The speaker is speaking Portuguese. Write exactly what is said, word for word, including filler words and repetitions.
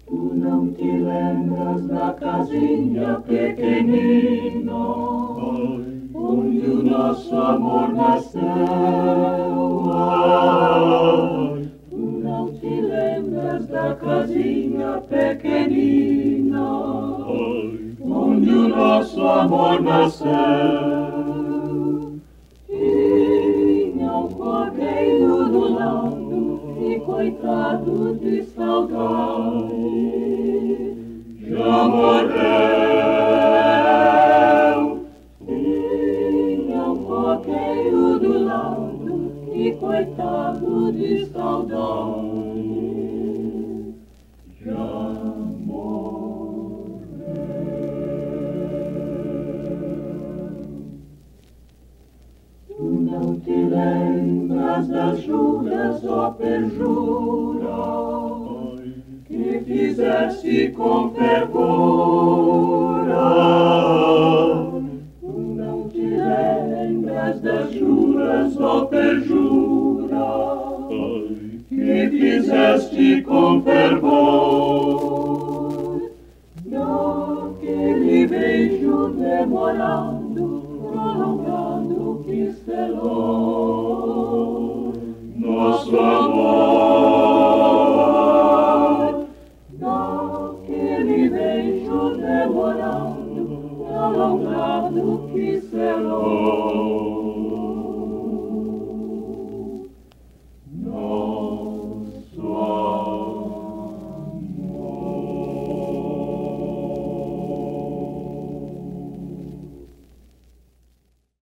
Tu não te lembras da casinha pequenina, onde o nosso amor nasceu? Ai, tu não te lembras da casinha pequenina, onde o nosso amor nasceu? Tinha um cordeiro do lado e coitado de saudade, já morreu. Tinha um cordeiro do lado e coitado de saudade, já morreu. Tu não te lembras das juras, ó perjura, que fizeste com fervura. Tu não te lembras das juras, ó perjura, que fizeste com fervor. Daquele beijo demorado, prolongado que selou.